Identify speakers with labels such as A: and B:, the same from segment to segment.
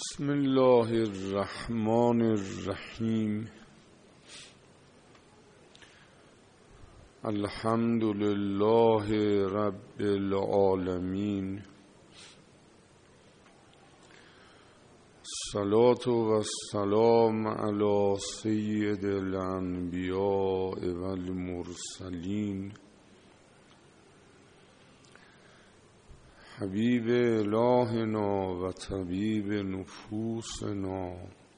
A: بسم الله الرحمن الرحیم. الحمد لله رب العالمین. الصلاة و السلام علی سید الانبیاء و المرسلین حبیب الهنا و طبیب نفوسنا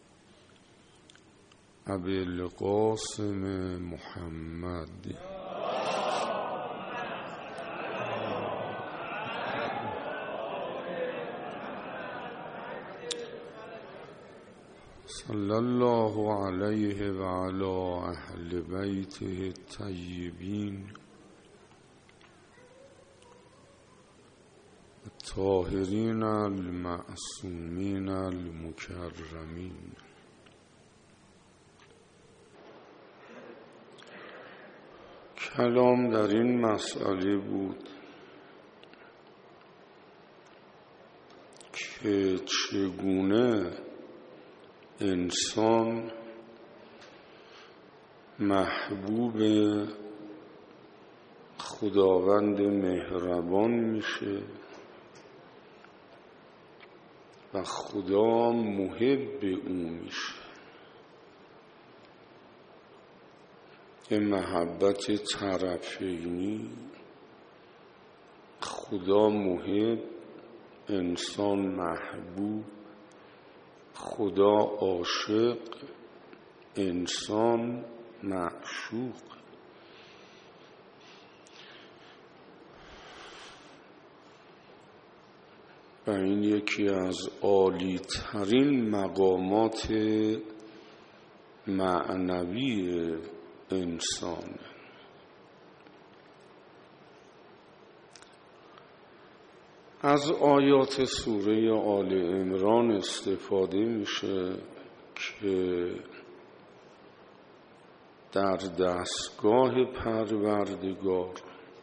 A: ابی القاسم محمد. صلی الله علیه و علی اهل بیته الطیبین الطاهرین المعصومین المکرمین. کلام در این مسئله بود که چگونه انسان محبوب خداوند مهربان میشه و خدا محب او میشه. این محبت طرفینی، خدا محب، انسان محبوب، خدا عاشق، انسان معشوق. و این یکی از عالی ترین مقامات معنوی انسان. از آیات سوره آل عمران استفاده میشه که در دستگاه پروردگار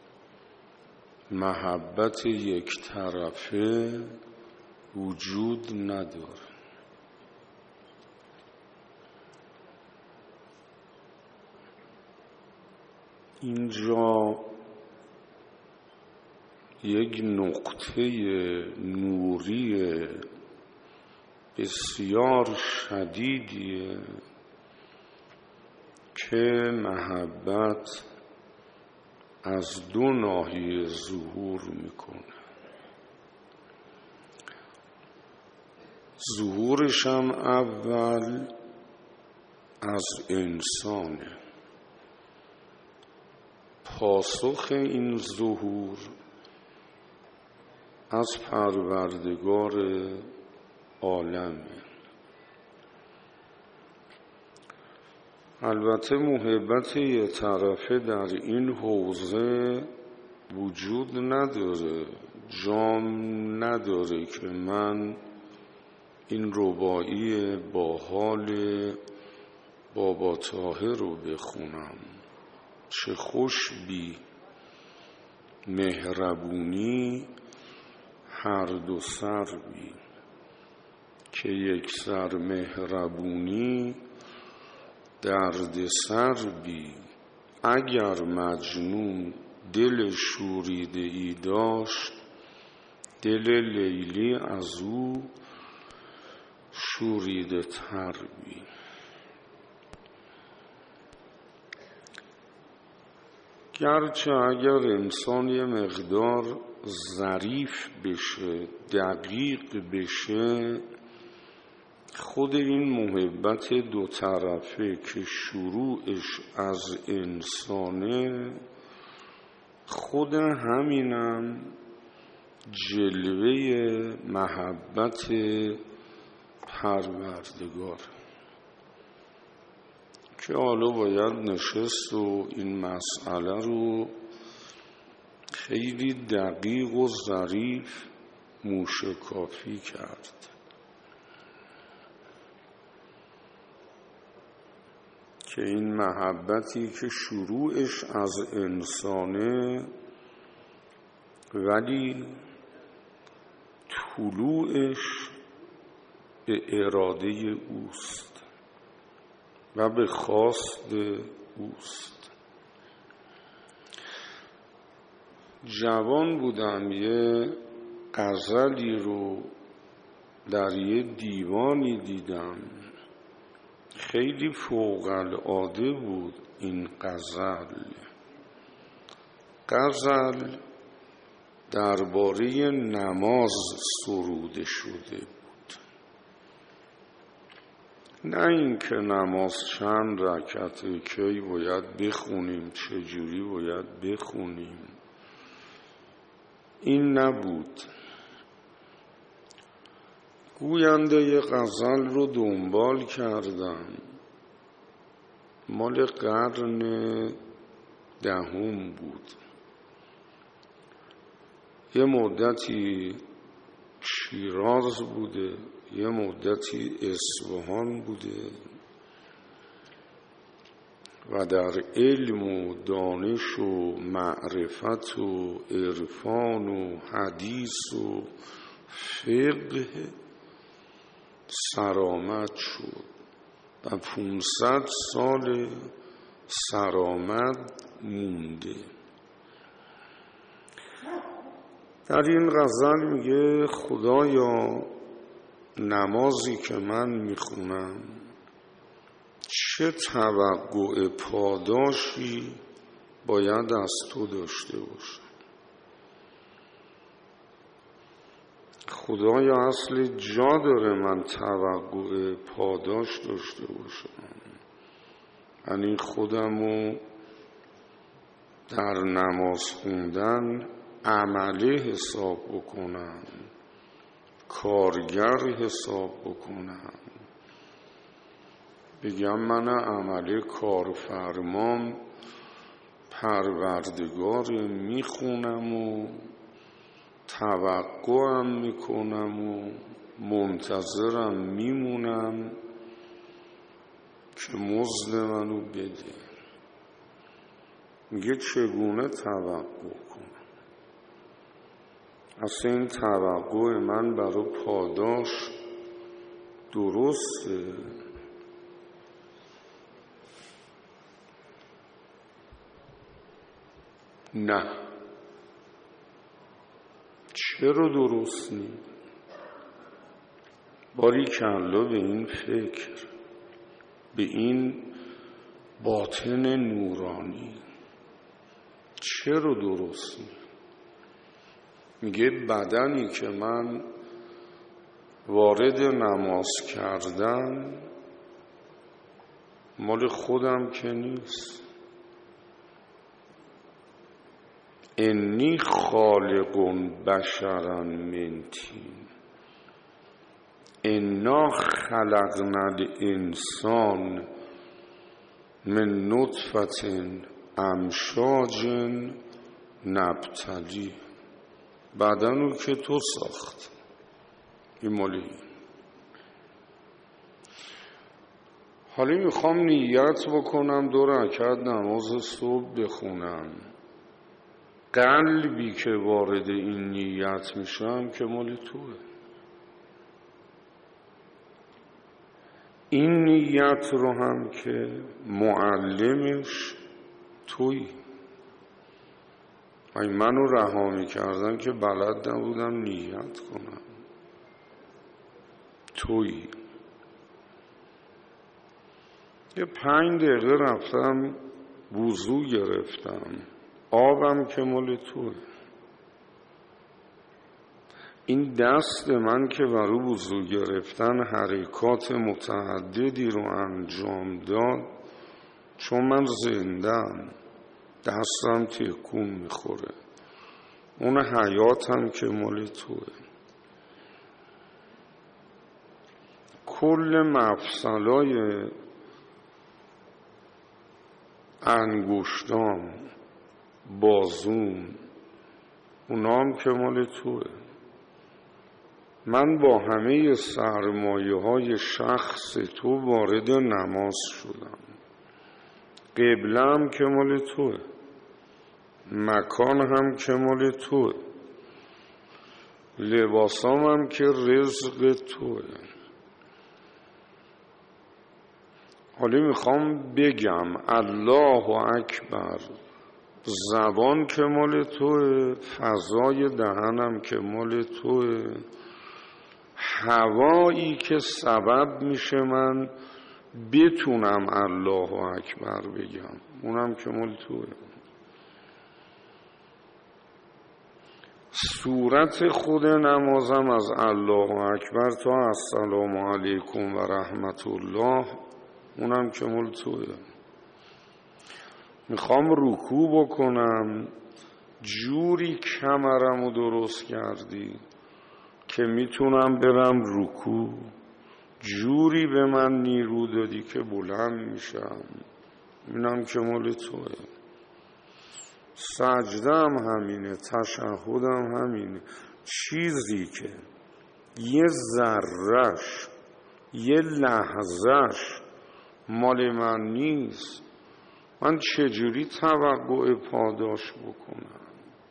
A: محبت یک طرفه وجود نداره. اینجا یک نقطه نوری بسیار شدیدیه که محبت از دو ناحیه ظهور میکنه. ظهورش هم اول از انسانه. پاسخ این ظهور از پروردگار عالمه. البته محبت یه طرفه در این حوزه وجود نداره، جام نداره که من این رباعی با حال بابا طاهر رو بخونم. چه خوش بی مهربونی هر دو سر بی، که یک سر مهربونی درد سر بی. اگر مجنون دل شوریده ای داشت، دل لیلی از او شوریده تر بی. گرچه اگر انسان یه مقدار ظریف بشه، دقیق بشه، خود این محبت دو طرفه که شروعش از انسانه، خود همینم جلوه محبت پروردگار که حالا باید نشست و این مسئله رو خیلی دقیق و ظریف موشکافی کرد. که این محبتی که شروعش از انسانه ولی طلوعش به اراده اوست و به خواست اوست. جوان بودم، یه غزلی رو در یه دیوانی دیدم، خیلی فوق العاده بود این غزل درباره نماز سروده شده بود، نه اینکه نماز چند رکعته، کی باید بخونیم، چجوری باید بخونیم، این نبود. گوینده غزل رو دنبال کردم، مال قرن 10 بود، یه مدتی شیراز بوده، یه مدتی اصفهان بوده و در علم و دانش و معرفت و عرفان و حدیث و فقه سرآمد شد و 500 سال سرآمد مونده. در این غزل میگه خدایا نمازی که من میخونم چه توقع پاداشی باید از تو داشته باشم. خدایا اصل جا داره من توقع پاداش داشته باشم، یعنی خودمو در نماز خوندن عمله حساب بکنم، کارگر حساب بکنم، بگم من عمله کارفرمام پروردگار میخونم و توقعم میکنم و منتظرم میمونم که مزد منو بده. میگه چگونه توقع کنم؟ اصلا این توقع من برای پاداش درسته؟ نه. چرا درست نی؟ باریکلا به این فکر، به این باطن نورانی، چرا درست نی؟ میگه بدنی که من وارد نماز کردم مال خودم که نیست. انی خالق بشرا من طین انا خلقنا الانسان من نطفة امشاج نبتلی. بدنو که تو ساخت، این مالی. حالا میخوام نیت بکنم 2 رکعت نماز صبح بخونم، قلبی که وارد این نیت میشم که مال توه. این نیت رو هم که معلمش تویی. منو رها میکردن که بلد نبودم نیت کنم، تویی. یه 5 دقیقه رفتم وضو گرفتم، آبم که مال توه. این دست من که برای وضو گرفتن حرکات متعددی رو انجام داد، چون من زندم، دستم تکون میخوره، اون حیاتم که مال توه. کل مفصلای انگشتام، بازوم، اونام که مال توه. من با همه سرمایه های شخص تو وارد نماز شدم. قبلم که مال توه، مکان هم که مال توه، لباسام هم که رزق توه. حالا میخوام بگم الله اکبر، زبان که مال توه، فضای دهنم که مال توه، هوایی که سبب میشه من بتونم الله اکبر بگم اونم که مال توه. صورت خود نمازم از الله اکبر تا السلام علیکم و رحمت الله اونم که مال توه. میخوام رکوع بکنم، جوری کمرمو درست کردی که میتونم برم رکوع، جوری به من نیرو دادی که بلند میشم، اینم که مال توه. سجدم همینه، تشهدم همینه. چیزی که یه ذره‌اش یه لحظه‌اش مال من نیست، من چجوری توقع پاداش بکنم؟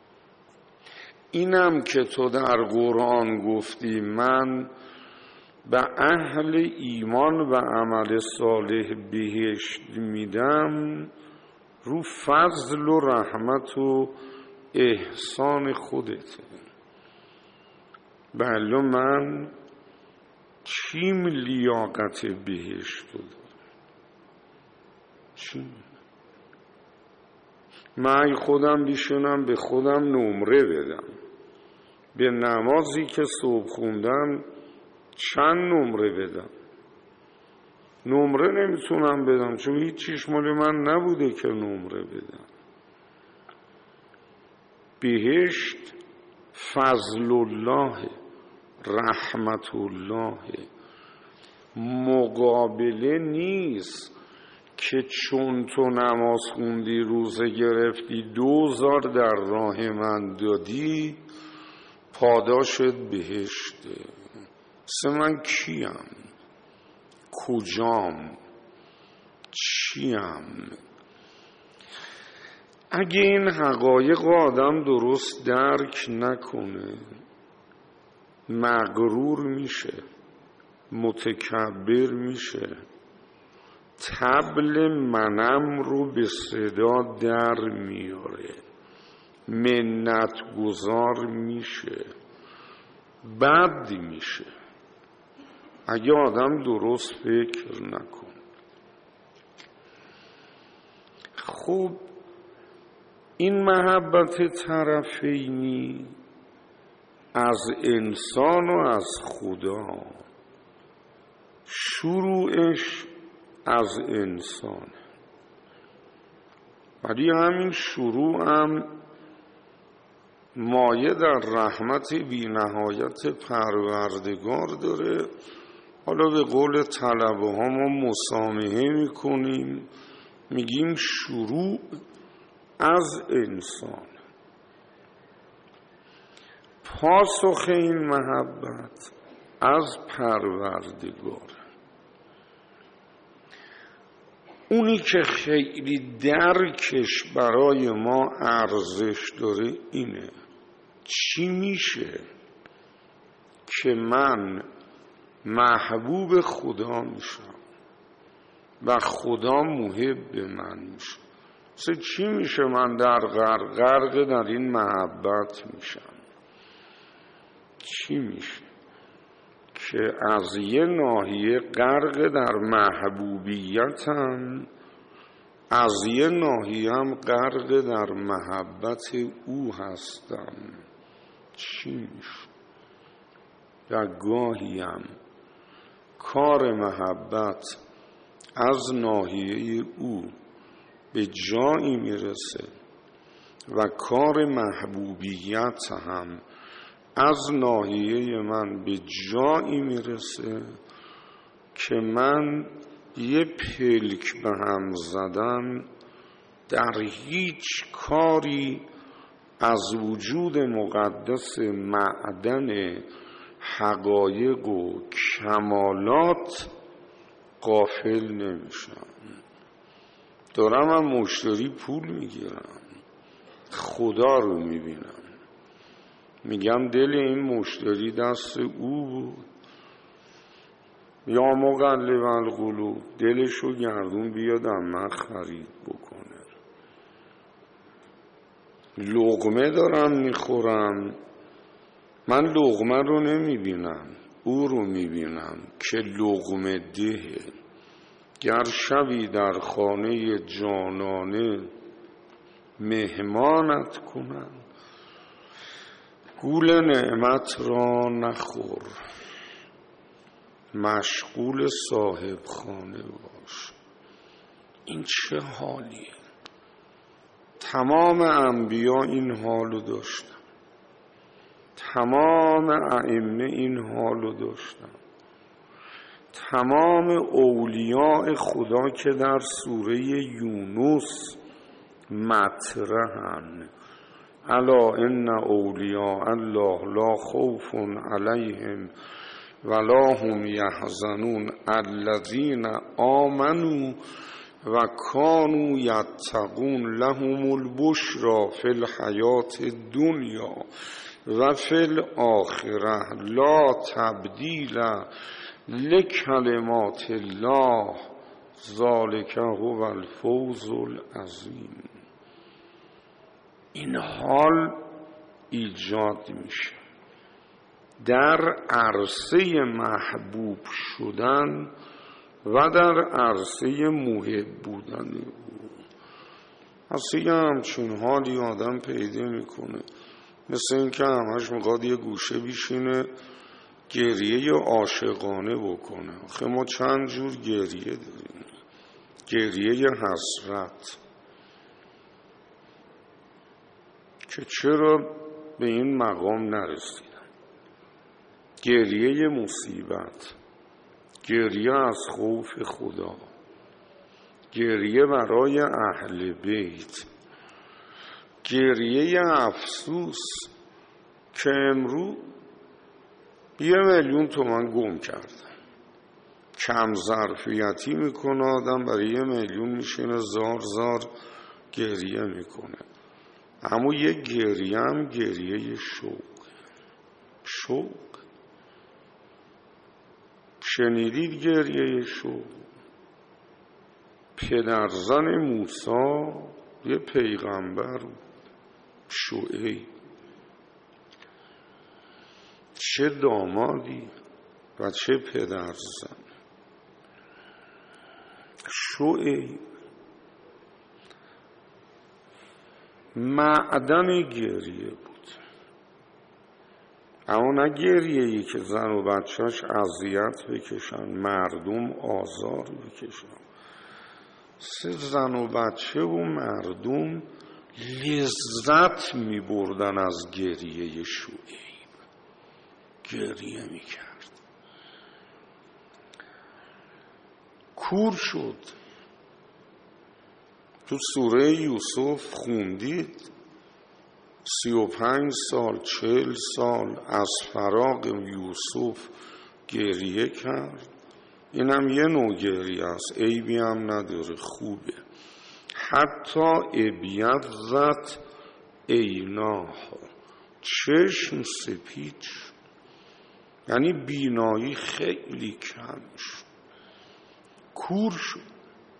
A: اینم که تو در قرآن گفتی من به اهل ایمان و عمل صالح بهشت میدم، رو فضل و رحمت و احسان خودته. بله من چیم لیاقت بهشت رو دارم؟ چیم؟ من خودم بیشونم به خودم نمره بدم، به نمازی که صبح خوندم چند نمره بدم؟ نمره نمیتونم بدم چون هیچ چیش مال من نبوده که نمره بدم. بهشت فضل الله، رحمت الله، مقابله نیست که چون تو نماز خوندی روزه گرفتی 2000 در راه من دادی پاداشت بهشته. من کیم؟ کجام؟ چیم؟ اگه این حقایق آدم درست درک نکنه مغرور میشه، متکبر میشه، طبل منم رو به صدا در میاره، منت گذار میشه، بد میشه اگه آدم درست فکر نکن. خب این محبت طرفینی از انسان و از خدا، شروعش از انسان، ولی همین شروع هم مایه در رحمت بی نهایت پروردگار داره. حالا به قول طلبه ها ما مسامحه میکنیم، میگیم شروع از انسان. پاسخ این محبت از پروردگار. اونی که خیلی درکش برای ما ارزش داره اینه چی میشه که من محبوب خدا میشم و خدا محب من میشه. چی میشه من در غرق در این محبت میشم؟ چی میشه که از یه ناحیه غرق در محبوبیتم، از یه ناحیه هم غرق در محبت او هستم؟ چی میشه؟ در گاهیم کار محبت از ناحیه او به جایی میرسه و کار محبوبیت هم از ناحیه من به جایی میرسه که من یه پلک به هم زدن در هیچ کاری از وجود مقدس معدن حقایق و کمالات غافل نمیشم. دارم من مشتری پول میگیرم، خدا رو میبینم، میگم دل این مشتری دست او بود، یا مقلب القلوب، دلشو گردون بیاد من خرید بکنه. لقمه دارم میخورم، من لقمه رو نمیبینم، او رو میبینم که لقمه دهه. گر شوی در خانه جانانه مهمانت کنم، گول نعمت را نخور، مشغول صاحب خانه باش. این چه حالیه؟ تمام انبیا این حالو داشتن، تمام ائمه این حالو داشتن، تمام اولیاء خدا که در سوره یونس مطرحن. الا ان اولیاء الله لا خوف علیهم ولا هم یحزنون الذین آمنوا و کانوا یتقون لهم البشری فی الحیاة الدنیا و فی الآخرة لا تبدیل لکلمات الله ذلک هو الفوز العظیم. این حال ایجاد میشه در عرصه محبوب شدن و در عرصه محب بودن او. اصلا همچون حالی آدم پیدا میکنه، مثل این که همش میخواد یه گوشه بیشینه گریه عاشقانه بکنه. آخه ما چند جور گریه داریم. گریه حسرت که چرا به این مقام نرسیدم، گریه مصیبت، گریه از خوف خدا، گریه برای اهل بیت، گریه افسوس که امروز 1,000,000 تومان گم کردم. کم ظرفیتی میکنه آدم، برای 1,000,000 میشینه زار زار گریه میکنه. اما یه گریه هم گریه شوق. شنیدید گریه شوق؟ پدرزن موسی یه پیغمبر، شعیب، چه دامادی و چه پدرزن. شعیب معدن گریه بود، اما نه گریه‌ای که زن و بچه‌اش اذیت بکشن، مردم آزار بکشن. زن و بچه و مردم لذت می بردن از گریه شعیب، گریه می کرد. کور شد. تو سوره یوسف خوندید 35 سال 40 سال از فراق یوسف گریه کرد. اینم یه نوع گریه است، عیبی هم نداره، خوبه. حتی ابیضت عیناها، چشم سپید شد، یعنی بینایی خیلی کم شد، کور شد.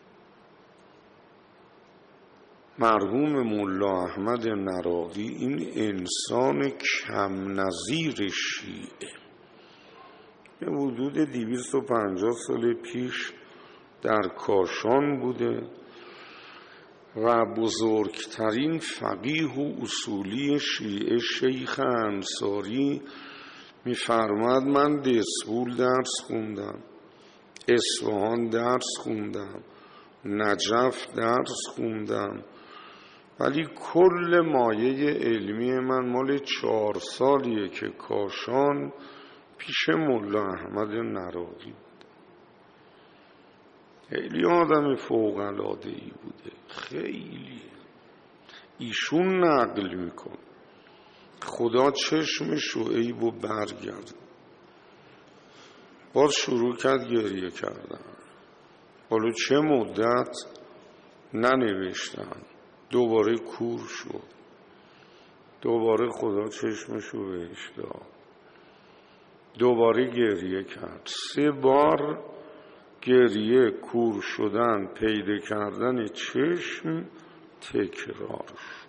A: مرحوم ملا احمد نراقی این انسان کم نظیر شیعه یه حدود 250 سال پیش در کاشان بوده و بزرگترین فقیه و اصولی شیعه شیخ انصاری میفرماد من دسپول درس خوندم، اصفهان درس خوندم، نجف درس خوندم، ولی کل مایه علمی من مال 4 سالیه که کاشان پیش ملا احمد نراقی بود. خیلی آدم فوق‌العاده‌ای بوده، خیلی. ایشون نقل میکن خدا چشم شعیبو برگرد، باز شروع کرد گریه کردن. حالا چه مدت ننوشتن، دوباره کور شد، دوباره خدا چشمشو بهش داد. دوباره گریه کرد. 3 بار گریه، کور شدن، پیدا کردن چشم تکرار شد.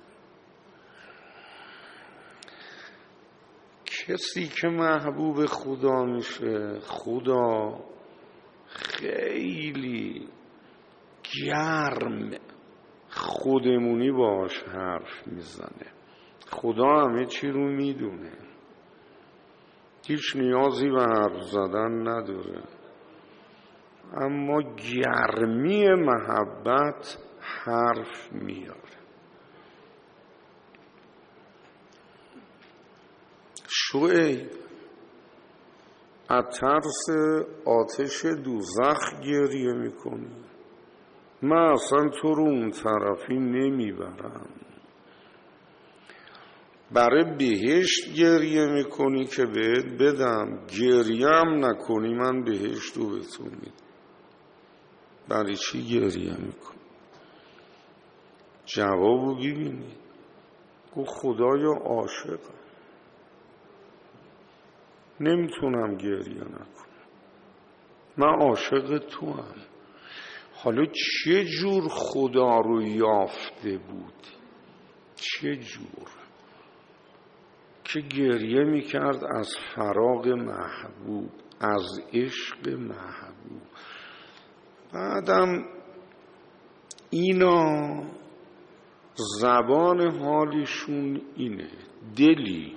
A: کسی که محبوب خدا میشه، خدا خیلی گرم خودمونی باش حرف میزنه. خدا همه چی رو میدونه، هیچ نیازی به حرف زدن نداره، اما گرمی محبت حرف میاره. شعیب از ترس آتش دوزخ گریه میکنی، من اصلا تو رو اون طرفی نمیبرم. برای بهشت گریه میکنی که بهت بدم، گریه هم نکنی من بهشت رو به تو میدم. برای چی گریه میکنی؟ جوابو ببینید. گفت خدایا عاشقم، نمیتونم گریه نکنم، من عاشق تو هم. حالا چه جور خدا رو یافته بود، چه جور که گریه میکرد از فراق محبوب، از عشق محبوب. بعدم اینا زبان حالیشون اینه، دلی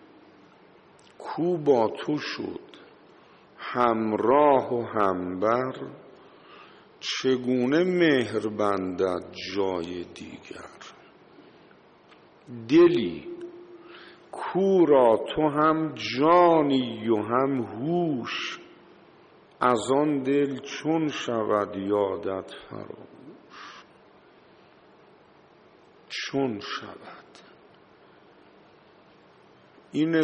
A: کو با تو شد همراه و همبر، چگونه مهر بندد جای دیگر. دلی کو را تو هم جانی و هم هوش، از آن دل چون شود یادت فراموش. چون شود. این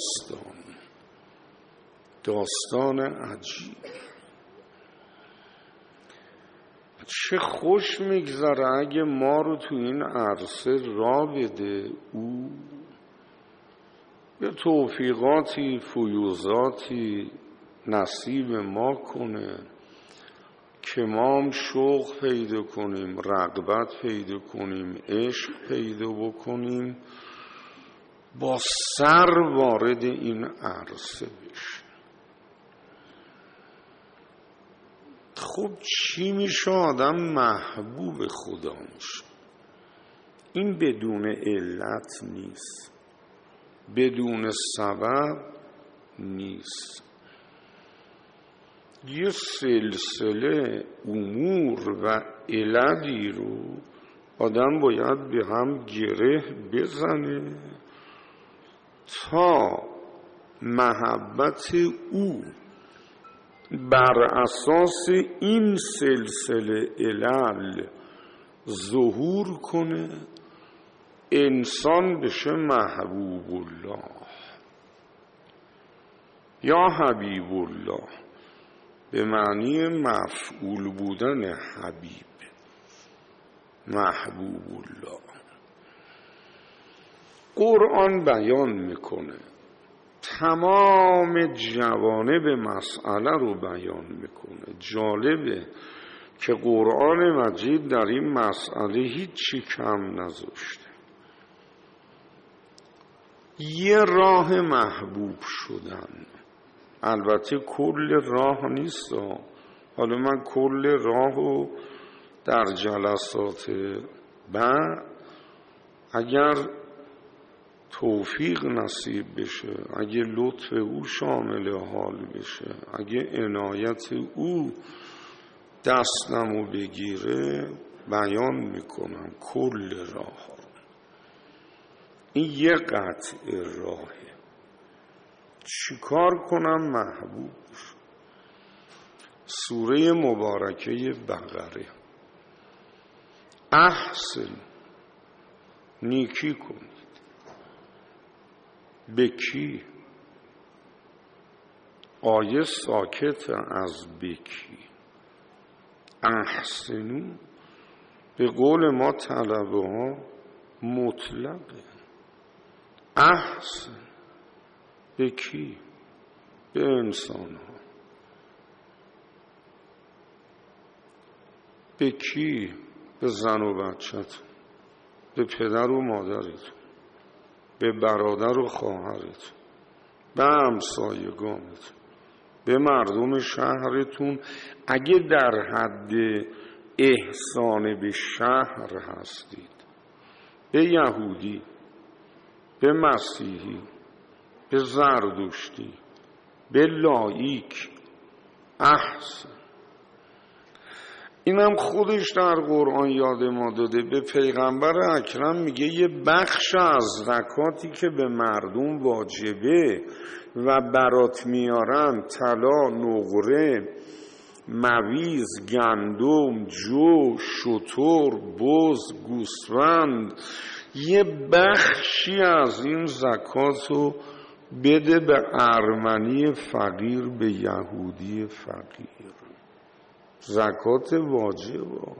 A: داستان عجیب. چه خوش میگذره اگه ما رو تو این عرصه را بده او، یه توفیقاتی، فیوزاتی نصیب ما کنه که ما هم شوق پیدا کنیم، رغبت پیدا کنیم، عشق پیدا بکنیم، با سر وارد این عرصه بشیم. خب چی میشه آدم محبوب خدا میشه؟ این بدون علت نیست، بدون سبب نیست. یه سلسله امور و عللی رو آدم باید به هم گره بزنه تا محبت او بر اساس این سلسله علل ظهور کنه، انسان بشه محبوب الله یا حبیب الله، به معنی مفعول بودن حبیب، محبوب الله. قرآن بیان میکنه، تمام جوانب مسئله رو بیان میکنه. جالبه که قرآن مجید در این مسئله هیچی کم نذاشته. یه راه محبوب شدن، البته کل راه نیست، حالا من کل راه رو در جلسات بعد اگر توفیق نصیب بشه، اگه لطف او شامل حال بشه، اگه عنایت او دستمو بگیره، بیان میکنم کل راه ها. این یه قطع راهه. چیکار کنم محبوب؟ سوره مبارکه بقره. احسن، نیکی کنید. به کی؟ آیه ساکت از بکی. احسنو به قول ما طلبه ها مطلقه. احسن به کی؟ به انسان ها. به کی؟ به زن و بچه‌تون، به پدر و مادرتون، به برادر و خواهرتون، به همسایگانتون، به مردم شهرتون اگه در حد احسان به شهر هستید، به یهودی، به مسیحی، به زردشتی، به لایک احسن. اینم خودش در قرآن یاد ما داده. به پیغمبر اکرم میگه یه بخش از زکاتی که به مردم واجبه و برات میارن، طلا، نقره، مویز، گندم، جو، شتر، بز، گوسفند، یه بخشی از این زکاتو بده به ارمنی فقیر، به یهودی فقیر. زکات واجب.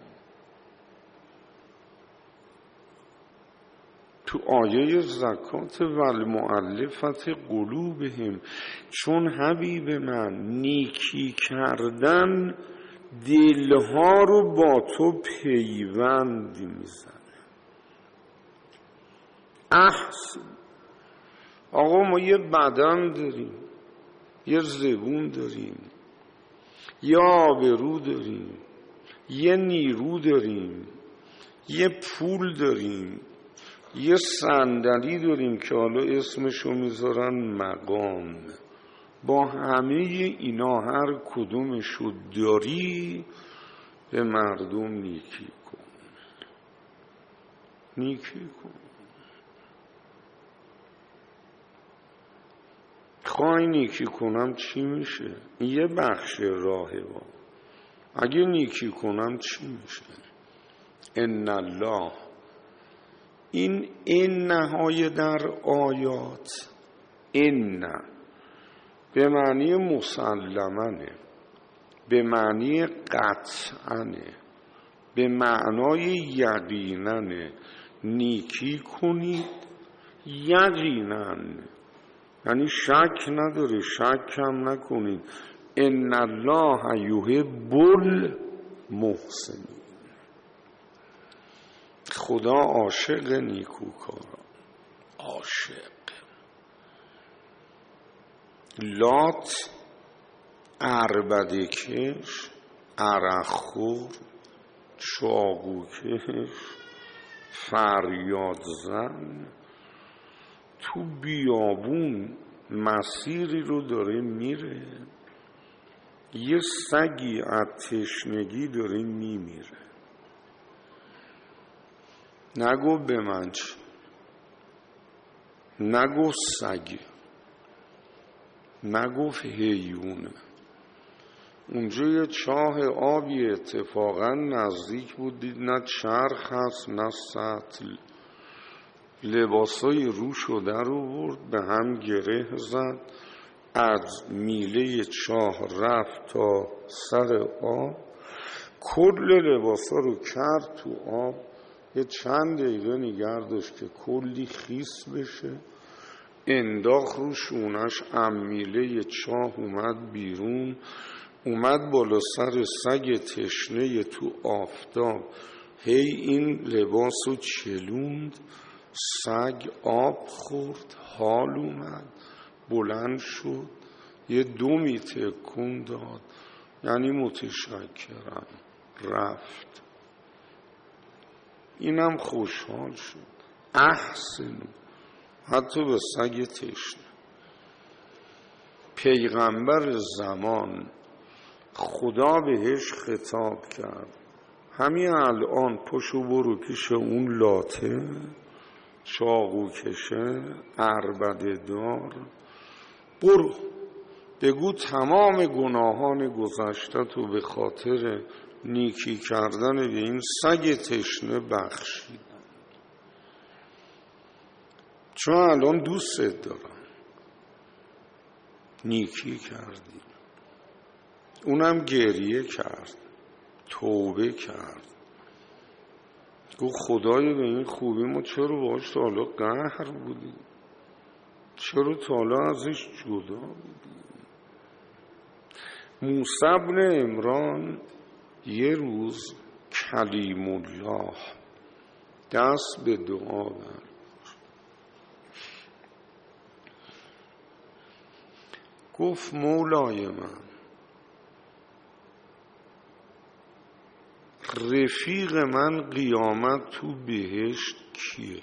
A: تو آیه زکات والمؤلفة قلوبهم، چون حبیب من نیکی کردن دلها رو با تو پیوند میزنه. احسن. آقا ما یه بدن داریم، یه زبون داریم، یه آبرو داریم، یه نیرو داریم، یه پول داریم، یه صندلی داریم که حالا اسمشو میذارن مقام. با همه اینا هر کدومشو داری به مردم نیکی کن. نیکی کن. خواهی نیکی کنم چی میشه؟ یه بخش راهه با. اگه نیکی کنم چی میشه؟ ان الله، این نهای در آیات، این به معنی مسلمنه، به معنی قطعنه، به معنای یقیننه. نیکی کنید یقینن، یعنی شک نداره، شک هم نکنید. ان الله یحب المحسنین، خدا عاشق نیکوکارا. عاشق. لات عربده‌کش، عرقخور، چاقوکش، فریاد زن، تو بیابون مسیری رو داره میره، یه سگی از تشنگی داره میمیره، نگو به من چی، نگو سگی، نگفت حیونه. اونجا یه چاه آبی اتفاقا نزدیک بود، دید نه چرخ هست نه سطل، لباسای روشو در آورد، به هم گره زد، از میله چاه رفت تا سر آب، کل لباسا رو کرد تو آب، یه چند دقیقه نگه داشت که کلی خیس بشه، انداخت رو شونش، امیله چاه اومد بیرون، اومد بالا سر سگ تشنه تو آفتاب، هی این لباسو چلوند، سگ آب خورد، حال اومد، بلند شد، یه دمی تکون داد، یعنی متشکرم، رفت. اینم خوشحال شد. احسنو، حتی به سگ تشنه. پیغمبر زمان خدا بهش خطاب کرد، همین الان پشو برو پیش اون لاته، چاقو کشه، عربده دار، برو بگو تمام گناهان گذشته تو به خاطر نیکی کردن به این سگ تشنه بخشیدم، چون الان دوستت دارم. نیکی کردی. اونم گریه کرد، توبه کرد، گفت خدای به این خوبی ما چرا باش تا حالا قهر بودیم، چرا تا حالا ازش جدا بودیم. موسی بن عمران یه روز کلیم الله دست به دعا برد. گفت مولای من، رفیق من قیامت تو بهشت کیه؟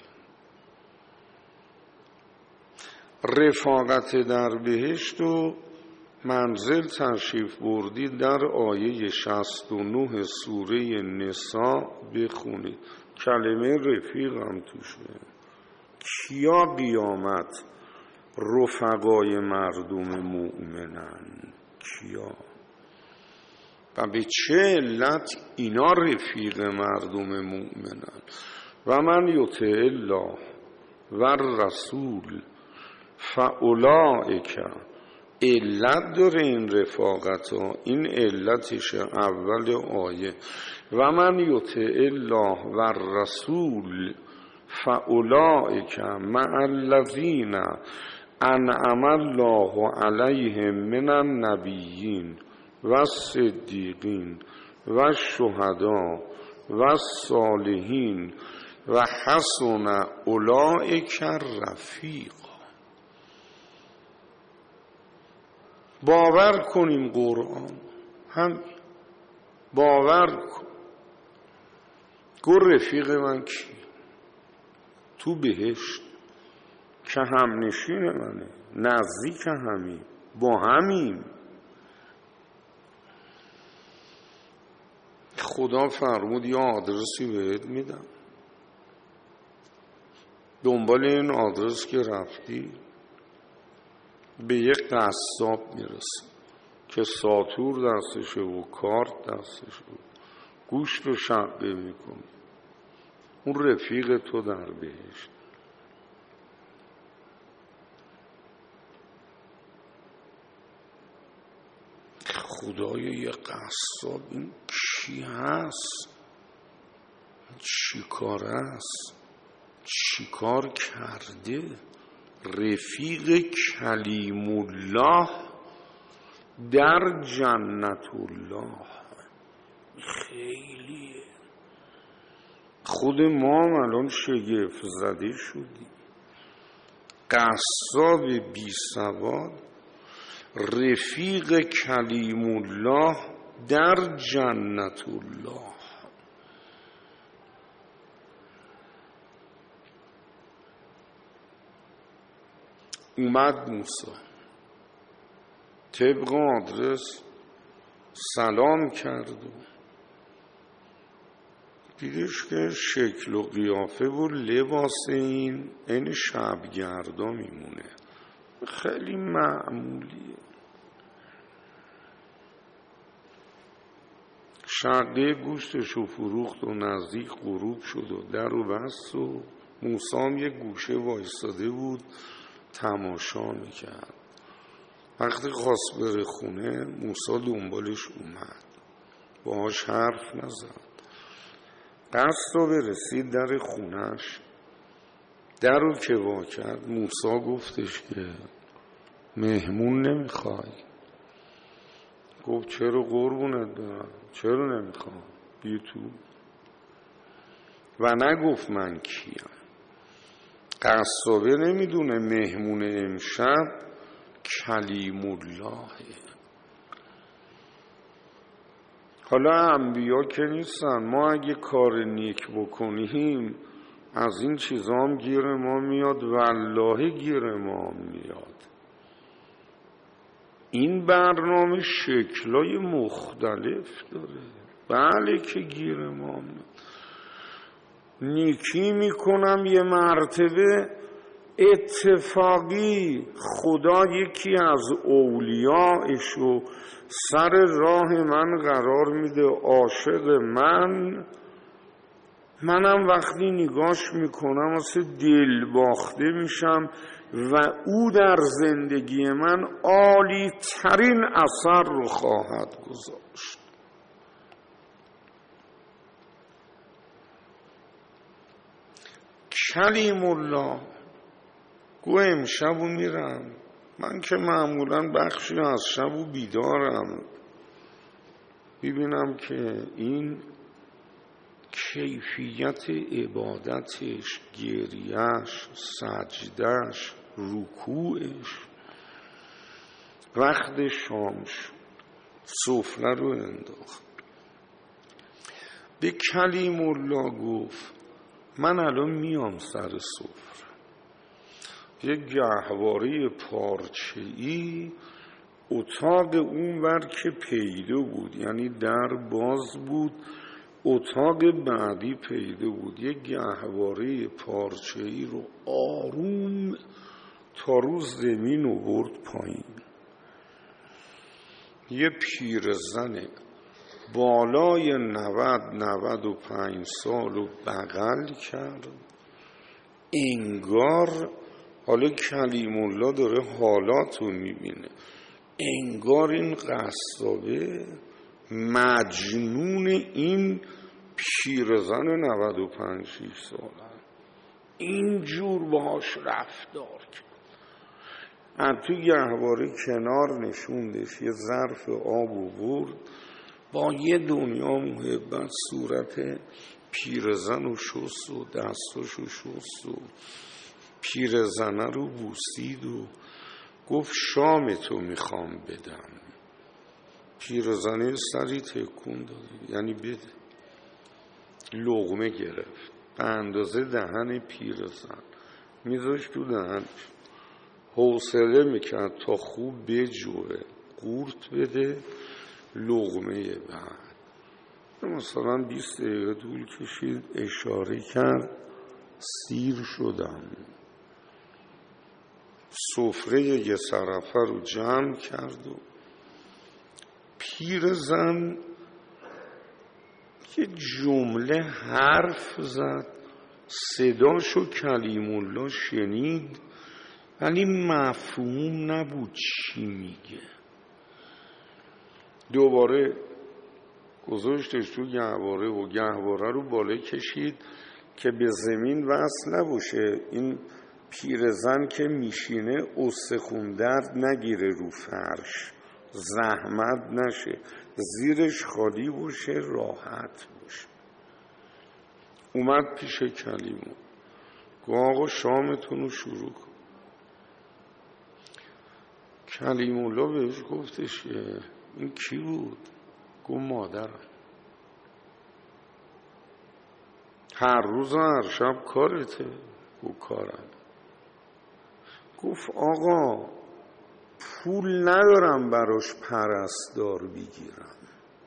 A: رفاقت در بهشت و منزل تشریف بردی در آیه 69 سوره نساء بخونید. کلمه رفیق هم توشه. کیا قیامت رفقای مردم مؤمنن؟ کیا؟ و به چه علت اینا رفیق مردم مؤمنن؟ و من یطع الله و الرسول فاولئک. علت داره این رفاقت ها، این علتش اول آیه. و من یطع الله و الرسول فاولئک مع الذین انعم الله علیهم من النبیین و الصدیقین و الشهداء و الصالحین و حسن اولئک رفیقا. باور کنیم قرآن هم باور کن. گو رفیق من کی؟ تو بهشت که هم نشین منه، نزدیک همیم، با همیم. خدا فرمود یه آدرسی بهت میدم، دنبال این آدرس که رفتی به یک قصاب میرسی که ساتور دستشه و کارت دستشه و گوشت رو شقه میکنه. اون رفیق تو در بهشت. خدای یه قصاب این کی هست؟ چی کار است؟ چی کار کرده؟ رفیق کلیم الله در جنت الله. خیلیه. خود ما الان شگفت زده شدیم. قصاب بی سواد رفیق کلیم الله در جنت الله. اومد موسی طبق آدرس سلام کرد و دیدش که شکل و قیافه و لباس این شبگردا میمونه، خیلی معمولیه. شقه گوشتشو فروخت و نزدیک غروب شد و در و بست و موسی هم یه گوشه وایستاده بود تماشا میکرد. وقتی خواست بره خونه موسی دنبالش اومد، باهاش حرف نزد. قصد رو برسید در خونش، در رو که وا کرد موسی گفتش که مهمون نمیخوای؟ گفت چرا قربونت برم، چرا نمیخوام، بیا تو. و نگفت من کیم. قصابه نمیدونه مهمون امشب کلیم اللهه. حالا انبیا که نیستن، ما اگه کار نیک بکنیم از این چیزا هم گیر ما میاد، والله گیر ما هم میاد. این برنامه شکلای مختلف داره. بله که گیر ما میاد. نیکی میکنم یه مرتبه اتفاقی خدا یکی از اولیائشو سر راه من قرار میده، عاشق منم وقتی نگاش میکنم واسه دل باخته میشم و او در زندگی من عالی ترین اثر رو خواهد گذاشت. کلیم الله گو امشبو میرم، من که معمولا بخشی از شبو بیدارم، ببینم که این کیفیت عبادتش، گریهش، سجدهش، رکوعش، وقت شامش سفره رو انداخت. به کلیم الله گفت من الان میام سر سفره. یه گهواره پارچه‌ای اتاق اونور که پیدا بود، یعنی در باز بود، اتاق بعدی پیدا بود. یه گهواره پارچه‌ای رو آروم تا رو زمین آورد پایین. یه پیرزن بالای 90-95 سال رو بغل کرد. انگار، حالا کلیم الله داره حالات رو میبینه، انگار این قصابه مجنون این پیرزن 95-6 ساله اینجور باهاش رفتار کرد. از تو گهواره کنار نشوندش، یه ظرف آب آورد، با یه دنیا محبت صورت پیرزن رو شست و دستاشو شست و پیرزنه رو بوسید و گفت شامتو میخوام بدم. پیرزنه سری تکون داد، یعنی بده. لقمه گرفت به اندازه دهن پیرزن میذاشت تو دهنش، حوصله میکرد تا خوب بجوه، قورت بده. لقمه بعد مثلا 20 دقیقه طول کشید، اشاره کرد سیر شدم. سفره یه طرفه رو جمع کرد و پیرزن یه جمله حرف زد، صداشو کلیم الله شنید ولی مفهوم نبود چی میگه. دوباره گذاشتش تو گهواره و گهواره رو بالا کشید که به زمین وصل نباشه، این پیرزن که میشینه استخون درد نگیره رو فرش، زحمت نشه، زیرش خالی باشه، راحت باشه. اومد پیش کلیم، گفت آقا شامتون رو شروع کن. کلیم الله بهش گفتش این کی بود؟ گفت مادرم. هر روز و هر شب کارته؟ گفت کارم. گفت آقا پول ندارم براش پرستار بگیرم،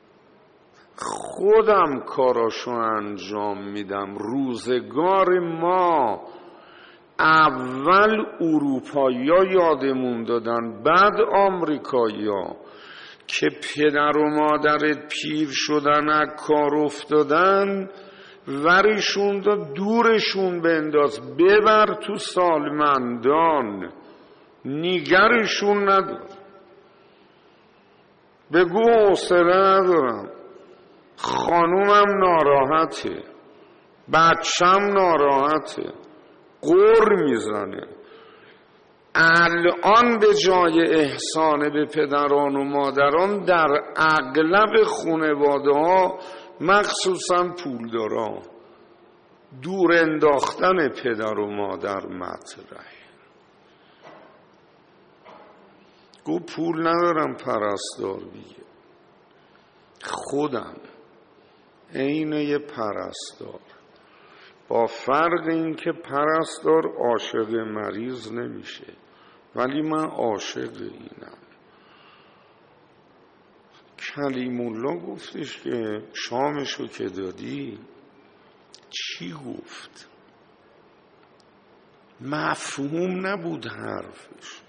A: خودم کاراشو انجام میدم. روزگار ما اول اروپایی‌ها یادمون دادن، بعد آمریکایی‌ها، که پدر و مادرت پیر شدن از کار افتادن، ورشون دا دورشون بنداز، ببر تو سالمندان، نیگرشون ندار. بگو حوصله ندارم، خانومم ناراحته، بچم ناراحته، غر میزنه. الان به جای احسان به پدران و مادران در اغلب خانواده ها مخصوصا پولداران دور انداختن پدر و مادر مطرحه. گو پول ندارم پرستار بگیر، خودم عین یه پرستار، با فرق این که پرستار عاشق مریض نمیشه، ولی من عاشق اینم. کلیم الله گفتش که شامشو که دادی چی گفت؟ مفهوم نبود حرفش.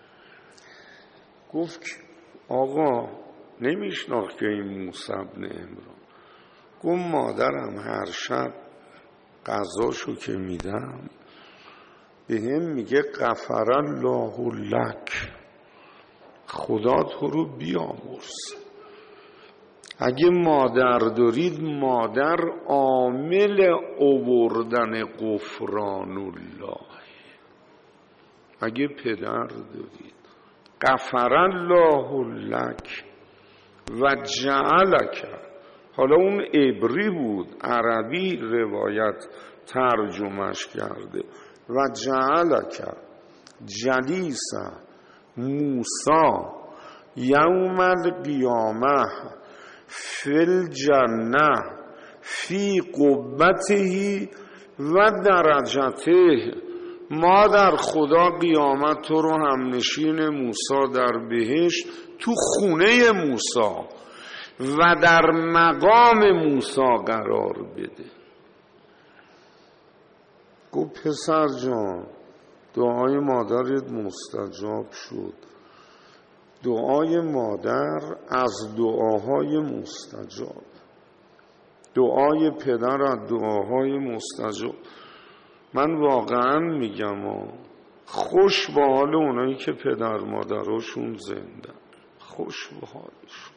A: گفت آقا نمیشناخت که این موسی بن عمران. گفت مادرم هر شب غذاشو که میدم به هم میگه غفر الله لک، خدا تو رو بیامرز. اگه مادر دارید، مادر عامل آوردن غفران الله. اگه پدر دارید، غفر الله لک، و جعلک، حالا اون عبری بود، عربی روایت ترجمهش کرده. و جعلک جلیسا موسی یوم القیامه فی الجنه فی قبته و درجته. ما در خدا قیامت تو رو همنشین موسی در بهشت تو خونه موسی و در مقام موسی قرار بده. گفت پسر جان دعای مادرت مستجاب شد. دعای مادر از دعاهای مستجاب، دعای پدر از دعاهای مستجاب. من واقعا میگم خوش به حال اونایی که پدر مادراشون زنده، خوش به حالشون،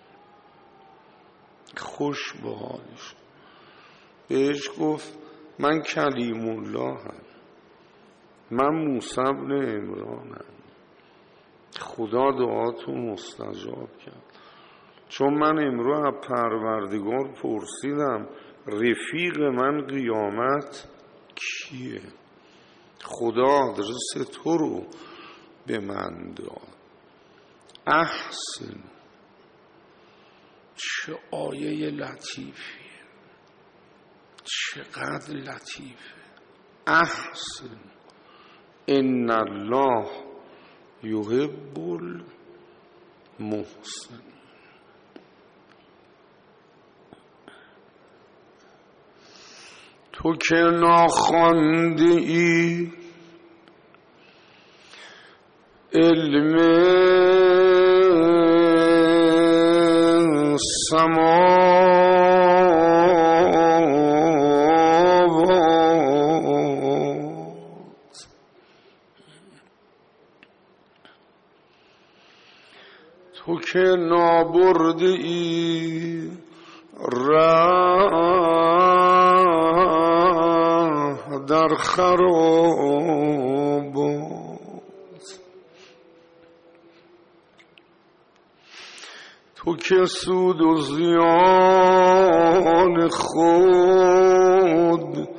A: خوش به حالشون. بهش گفت من کلیم الله هم، من موسی بن عمرانم، خدا دعاتو مستجاب کرد. چون من امروز از پروردگار پرسیدم رفیق من قیامت کیه؟ خدا آدرس تو رو به من داد. احسن، چه آیه لطیفیه، چقدر لطیفه. احسن ان الله یحب المحسن. تو که ناخوانده ای علم سماوات، تو که نابرده ای در خرابات، تو که سود و زیان خود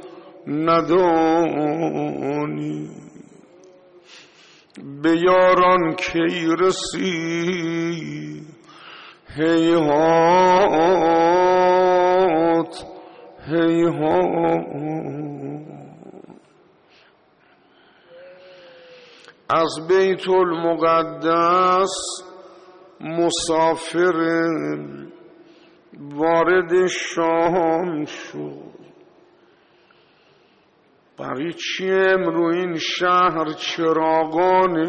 A: ندانی، به یاران کی رسی هیهات هیهات. از بیت المقدس مسافر وارد شام شد. برای چی امرو این شهر چراغان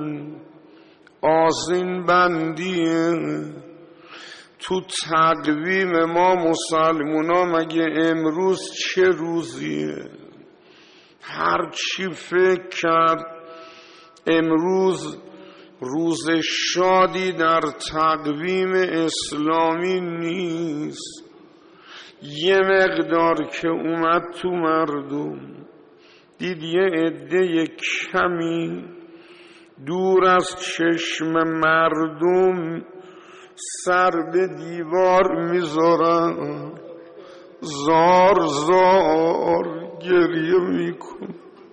A: آذین بندیه؟ تو تقویم ما مسلمونا مگه امروز چه روزیه؟ هر چی فکر کرد امروز روز شادی در تقویم اسلامی نیست. یه مقدار که اومد تو مردم دید یه عده کمی دور از چشم مردم سر به دیوار میذارن، زار زار گریه میکن.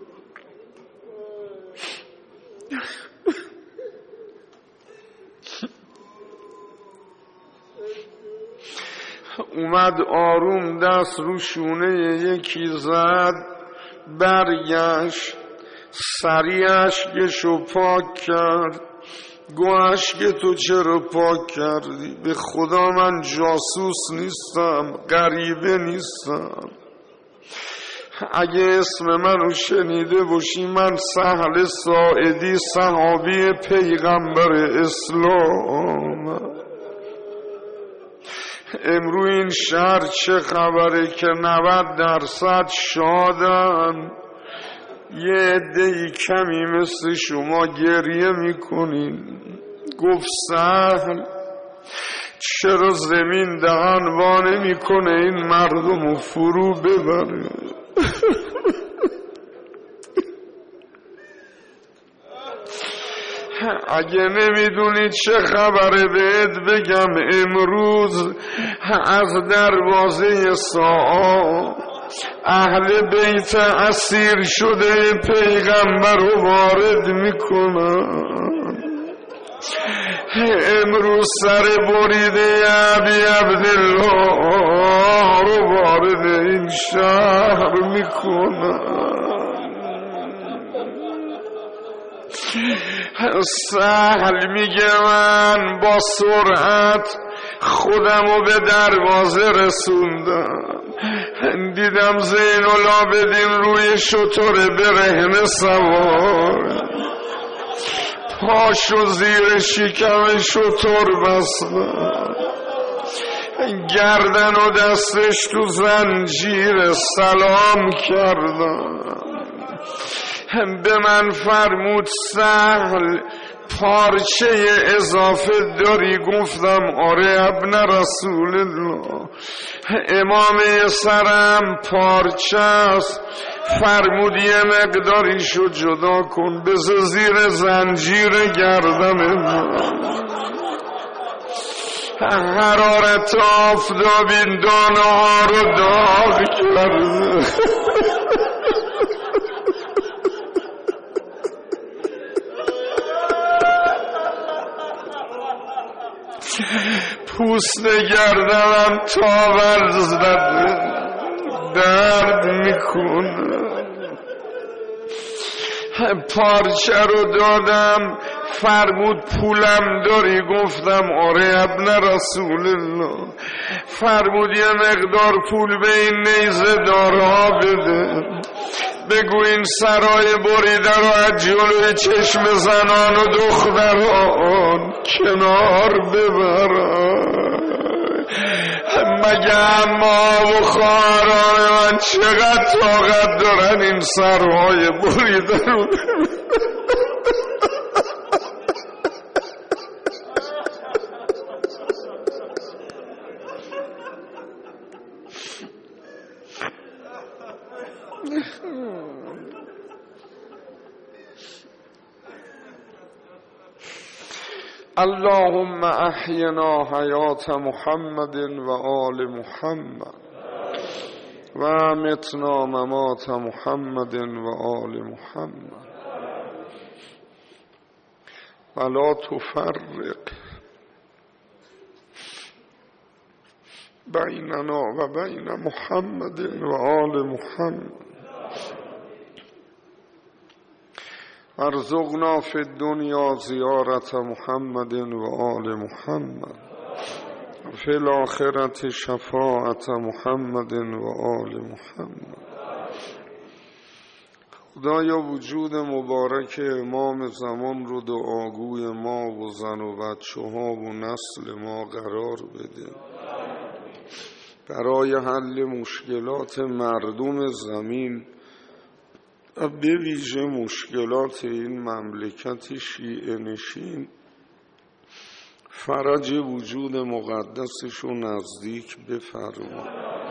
A: اومد آروم دست رو شونه یکی زد، برگشت سریع اشکشو پاک کرد. گو اشک تو چرا پاک کردی؟ به خدا من جاسوس نیستم، غریبه نیستم. اگه اسم منو شنیده باشی من سهل ساعدی صحابی پیغمبر اسلام. امرو این شهر چه خبره که 90% شادن، یه عده‌ای کمی مثل شما گریه میکنین. گفت سهل چرا زمین دهن وانه میکنه این مردم فرو ببره؟ اگه نمیدونی چه خبره بهت بگم امروز از دروازه ساعة اهل بیت اسیر شده پیغمبر رو وارد میکنن. امروز سر بریده ابی عبدالله رو وارد این شهر میکنن. سهل میگه من با سرعت خودمو به دروازه رسوندم، دیدم زین العابدین روی شتر برهنه سوار، پاشو زیر شکم شتر بستم، گردن و دستش تو زنجیر سلام کردم. به من فرمود سهل پارچه اضافه داری؟ گفتم آره ابن رسول الله، امامه سرم پارچه است. فرمود یه مقداریشو جدا کن بذار زیر زنجیر گردن من. حرارت آفتاب این دانه ها رو داغ کرده. پوست گردنم تا ورز درد میکنه. پارچه رو دادم، فرمود پولم داری؟ گفتم آره ابن رسول الله. فرمود یه مقدار پول به این نیزه دارها بده، بگو این سرای بریده رو از جلوی چشم زنان و دختران کنار ببرن. مگه اما و خواهران من چقدر طاقت دارن این سرهای بریده رو اللهم احینا حیات محمد و آل محمد و امتنا ممات محمد و آل محمد و لا تفرق بیننا و بین محمد و آل محمد. ارزقنا فی الدنیا زیارت محمد و آل محمد، فی الاخرة شفاعت محمد و آل محمد. خدایا وجود مبارک امام زمان رو دعاگوی ما و زن و بچه ها و نسل ما قرار بده، برای حل مشکلات مردم زمین، به ویژه مشکلات این مملکت شیعه نشین، فرج وجود مقدسش رو نزدیک بفرما.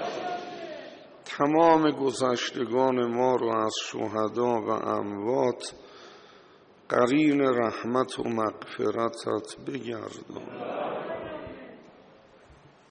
A: تمام گذشتگان ما رو از شهدا و اموات قرین رحمت و مغفرتت بگردان.